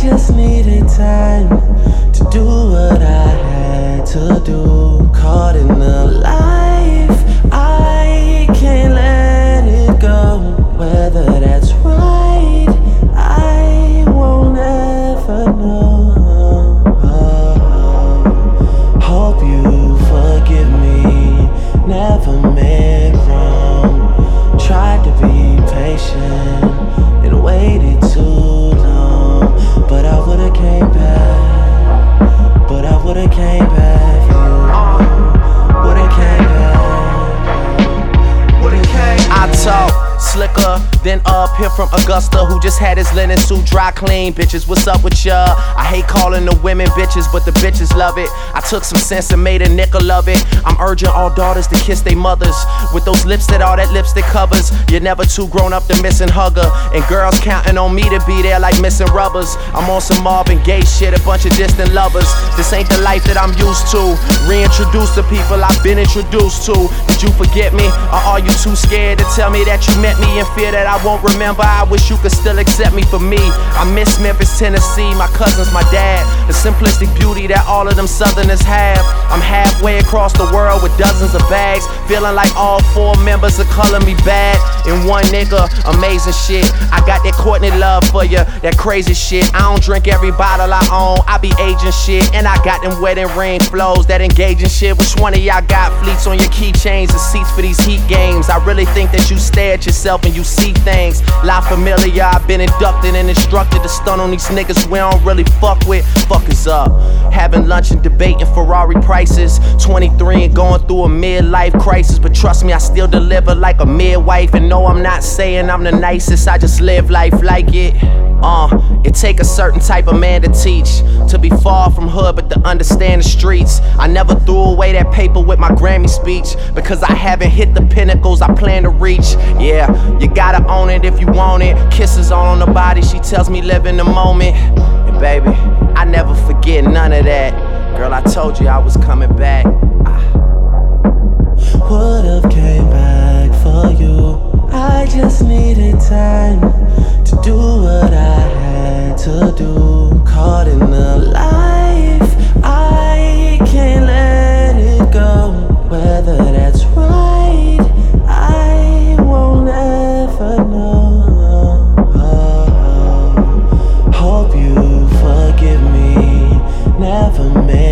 just needed time to do what I had to do. Caught in the life, I can't let it go. Whether that's right, I won't ever know. Hope you forgive me, never meant wrong. Tried to be patient and waited too long, but I would've came back, but I would've came back for you. Would've came back, would've came back. I talk slicker than up here from Augusta, who just had his linen suit dry clean. Bitches, what's up with ya? I hate calling the women bitches, but the bitches love it. I took some sense and made a nickel of it. I'm urging all daughters to kiss their mothers with those lips that all that lipstick covers. You're never too grown up to miss and hugger, and girls counting on me to be there like missing rubbers. I'm on some Marvin Gaye shit, a bunch of distant lovers. This ain't the life that I'm used to. Reintroduce the people I've been introduced to. Did you forget me, or are you too scared to tell me that you met me in fear that I won't remember? I wish you could still accept me for me. I miss Memphis, Tennessee, my cousins, my dad. The simplistic beauty that all of them Southerners have. I'm halfway across the world with dozens of bags, feeling like all 4 members are calling me bad. And one nigga, amazing shit. I got that Courtney love for you, that crazy shit. I don't drink every bottle I own, I be aging shit. And I got them wedding ring flows, that engaging shit. Which one of y'all got fleets on your keychains and seats for these heat games? I really think that you stare at yourself and you see things. La Familia, I've been inducted and instructed to stun on these niggas we don't really fuck with. Fuckers up, having lunch and debating Ferrari prices. 23 and going through a midlife crisis, but trust me, I still deliver like a midwife. And no, I'm not saying I'm the nicest, I just live life like it. It take a certain type of man to teach, to be far from hood but to understand the streets. I never threw away that paper with my Grammy speech, because I haven't hit the pinnacles I plan to reach. Yeah, you gotta own it if you want it. Kisses all on the body, she tells me live in the moment. And baby, I never forget none of that. Girl, I told you I was coming back. Would've came back for you. I just needed time to do what I had to do. Caught in the life, I can't let it go. Whether that's right, I won't ever know. Hope you forgive me, never made